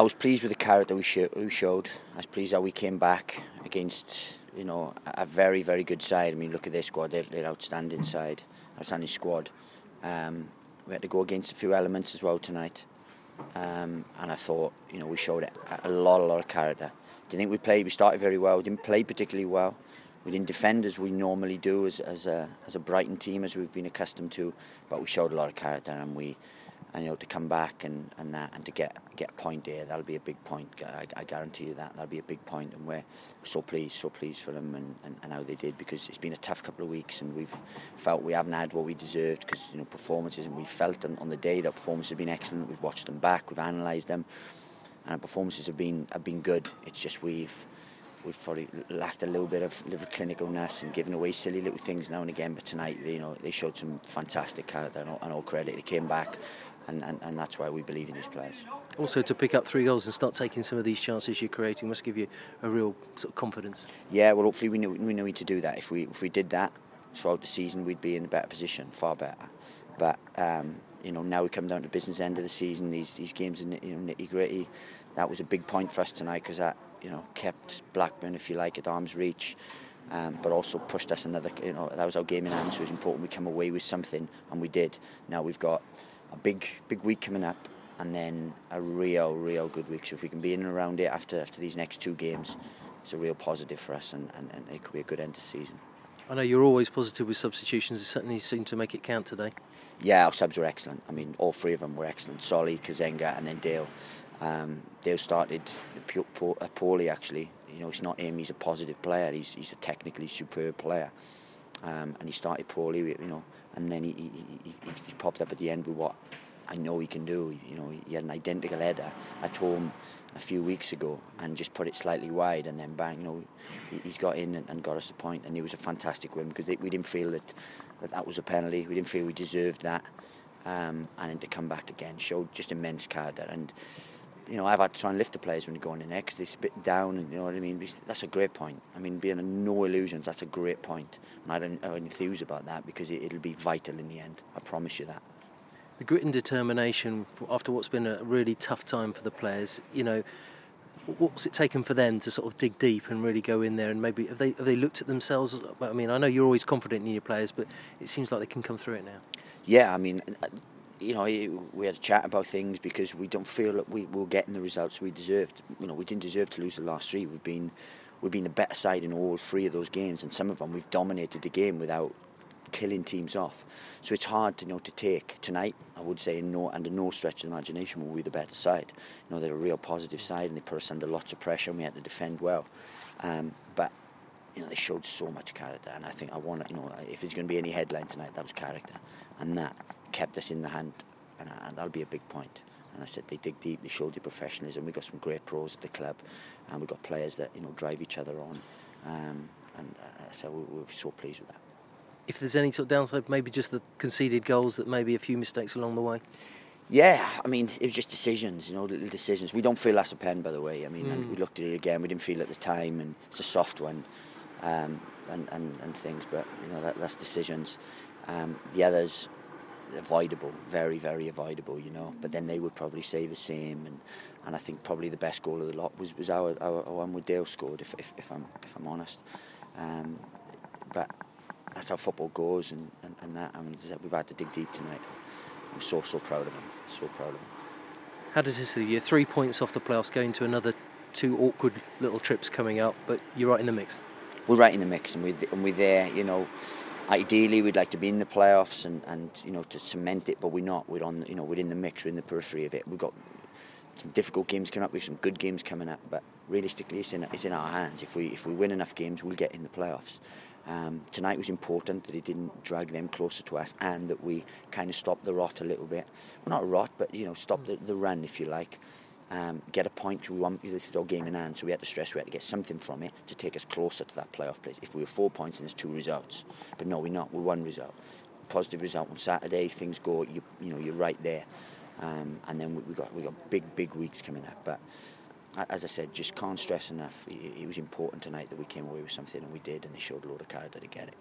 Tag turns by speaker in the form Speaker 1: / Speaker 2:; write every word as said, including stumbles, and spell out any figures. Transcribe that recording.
Speaker 1: I was pleased with the character we, sh- we showed. I was pleased how we came back against, you know, a very, very good side. I mean, look at their squad; they're, they're outstanding side, outstanding squad. Um, we had to go against a few elements as well tonight, um, and I thought, you know, we showed a, a lot, a lot of character. Do you think we played? We started very well. We didn't play particularly well. We didn't defend as we normally do as as a as a Brighton team, as we've been accustomed to. But we showed a lot of character, and we. And, you know, to come back and, and that and to get get a point there, that'll be a big point. I, I guarantee you that that'll be a big point, and we're so pleased, so pleased for them and, and, and how they did, because it's been a tough couple of weeks and we've felt we haven't had what we deserved, because, you know, performances, and we felt on, on the day that performances have been excellent. We've watched them back, we've analysed them, and our performances have been have been good. It's just we've we've probably lacked a little bit of little clinicalness and given away silly little things now and again. But tonight, you know, they showed some fantastic character, and all, and all credit. They came back. And, and, and that's why we believe in these players.
Speaker 2: Also, to pick up three goals and start taking some of these chances you're creating must give you a real sort of confidence.
Speaker 1: Yeah, well, hopefully we know we need to do that. If we if we did that throughout the season, we'd be in a better position, far better. But um, you know, now we come down to the business end of the season. These these games are, you know, nitty gritty. That was a big point for us tonight, because that, you know, kept Blackburn, if you like, at arm's reach. Um, but also pushed us another. You know, that was our game in hand, so it was important we come away with something, and we did. Now we've got a big, big week coming up, and then a real, real good week. So if we can be in and around it after after these next two games, it's a real positive for us, and, and, and it could be a good end to season.
Speaker 2: I know you're always positive with substitutions. It certainly seemed to make it count today.
Speaker 1: Yeah, our subs were excellent. I mean, all three of them were excellent. Solly, Kazenga, and then Dale. Um, Dale started poorly, actually. You know, it's not him. He's a positive player. He's he's a technically superb player, um, and he started poorly. You know. And then he, he, he, he popped up at the end with what I know he can do. You know, he had an identical header at home a few weeks ago and just put it slightly wide, and then bang, you know, he, he's got in and, and got us a point. And it was a fantastic win, because we didn't feel that, that that was a penalty. We didn't feel we deserved that. Um, and then to come back again showed just immense character. And, you know, I've had to try and lift the players when they go on the neck, because they spit down, and you know what I mean. That's a great point. I mean, being a no illusions, that's a great point. And I don't have any enthuse about that, because it, it'll be vital in the end. I promise you that.
Speaker 2: The grit and determination after what's been a really tough time for the players. You know, what's it taken for them to sort of dig deep and really go in there, and maybe have they have they looked at themselves? I mean, I know you're always confident in your players, but it seems like they can come through it now.
Speaker 1: Yeah, I mean, you know, we had a chat about things, because we don't feel that we were getting the results we deserved. You know, we didn't deserve to lose the last three. We've been, we've been the better side in all three of those games, and some of them we've dominated the game without killing teams off. So it's hard to, you know, to take. Tonight, I would say, no, under no stretch of the imagination, were we the better side. You know, they're a real positive side, and they put us under lots of pressure, and we had to defend well. Um, but you know, they showed so much character, and I think I want to, you know, if there's going to be any headline tonight, that was character, and that kept us in the hunt, and, and that'll be a big point. And I said they dig deep, they showed their professionalism. We got some great pros at the club, and we got players that, you know, drive each other on, um, and uh, so we, we're so pleased with that.
Speaker 2: If there's any sort of downside, maybe just the conceded goals, that maybe a few mistakes along the way.
Speaker 1: Yeah, I mean, it was just decisions, you know, little decisions. We don't feel that's a pen, by the way. I mean, mm. and we looked at it again. We didn't feel at the time, and it's a soft one, um, and, and and things. But you know, that, that's decisions. Um, the others, avoidable, very, very avoidable, you know. But then they would probably say the same, and, and I think probably the best goal of the lot was, was our, our, our one with Dale scored, if if, if I'm if I'm honest. Um, but that's how football goes, and, and, and that. I mean, we've had to dig deep tonight. I'm so so proud of him, so proud of him.
Speaker 2: How does this leave you? Three points off the playoffs, going to another two awkward little trips coming up, but you're right in the mix.
Speaker 1: We're right in the mix, and we're and we're there, you know. Ideally, we'd like to be in the playoffs and, and you know, to cement it, but we're not. We're on, you know, we're in the mix. We're in the periphery of it. We've got some difficult games coming up. We've some good games coming up, but realistically, it's in it's in our hands. If we if we win enough games, we'll get in the playoffs. Um, tonight was important that it didn't drag them closer to us, and that we kind of stopped the rot a little bit. Well, not a rot, but you know, stop the, the run, if you like. Um, get a point. We want, because it's still game in hand, so we had to stress we had to get something from it to take us closer to that playoff place. If we were four points and there's two results, but no, we're not. We're one result. Positive result on Saturday. Things go. You you know, you're right there, um, and then we, we got we got big big weeks coming up. But as I said, just can't stress enough. It, it was important tonight that we came away with something, and we did, and they showed a lot of character to get it.